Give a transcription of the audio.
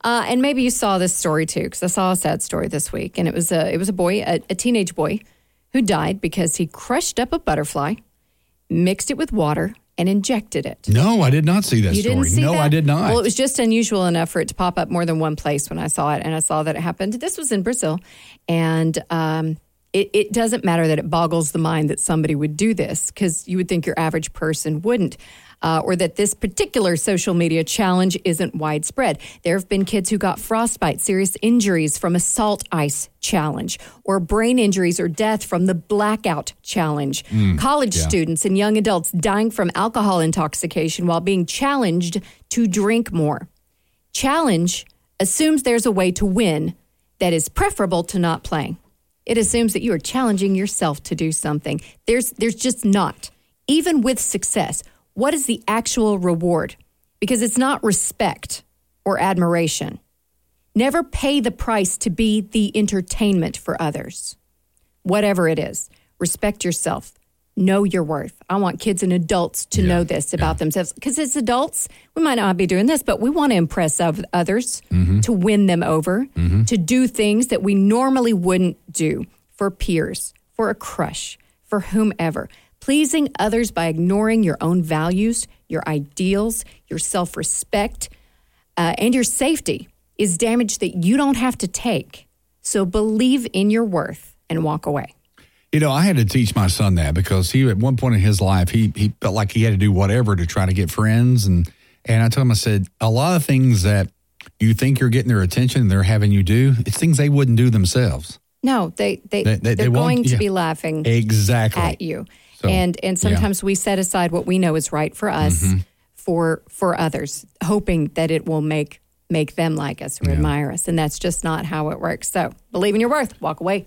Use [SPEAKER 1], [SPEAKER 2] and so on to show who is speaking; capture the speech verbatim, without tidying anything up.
[SPEAKER 1] Uh, and maybe you saw this story too, because I saw a sad story this week, and it was a it was a boy, a, a teenage boy, who died because he crushed up a butterfly, mixed it with water, and injected it.
[SPEAKER 2] No, I did not see that
[SPEAKER 1] you
[SPEAKER 2] story.
[SPEAKER 1] Didn't see
[SPEAKER 2] no,
[SPEAKER 1] that?
[SPEAKER 2] I did not.
[SPEAKER 1] Well, it was just unusual enough for it to pop up more than one place when I saw it, and I saw that it happened. This was in Brazil, and um, it, it doesn't matter that it boggles the mind that somebody would do this, because you would think your average person wouldn't. Uh, or that this particular social media challenge isn't widespread. There have been kids who got frostbite, serious injuries from a salt ice challenge, or brain injuries or death from the blackout challenge. Mm, College yeah. students and young adults dying from alcohol intoxication while being challenged to drink more. Challenge assumes there's a way to win that is preferable to not playing. It assumes that you are challenging yourself to do something. There's, there's just not. Even with success, what is the actual reward? Because it's not respect or admiration. Never pay the price to be the entertainment for others. Whatever it is, respect yourself. Know your worth. I want kids and adults to yeah, know this about yeah. themselves. Because as adults, we might not be doing this, but we want to impress others, mm-hmm. to win them over, mm-hmm. to do things that we normally wouldn't do for peers, for a crush, for whomever. Pleasing others by ignoring your own values, your ideals, your self-respect, uh, and your safety is damage that you don't have to take. So believe in your worth and walk away.
[SPEAKER 2] You know, I had to teach my son that, because he, at one point in his life, he he felt like he had to do whatever to try to get friends. And, and I told him, I said, a lot of things that you think you're getting their attention and they're having you do, it's things they wouldn't do themselves.
[SPEAKER 1] No, they, they,
[SPEAKER 2] they, they,
[SPEAKER 1] they're
[SPEAKER 2] they
[SPEAKER 1] going to
[SPEAKER 2] yeah.
[SPEAKER 1] be laughing
[SPEAKER 2] exactly.
[SPEAKER 1] at you.
[SPEAKER 2] So,
[SPEAKER 1] and and sometimes yeah. we set aside what we know is right for us mm-hmm. for for others, hoping that it will make make them like us or yeah. admire us. And that's just not how it works. So believe in your worth. Walk away.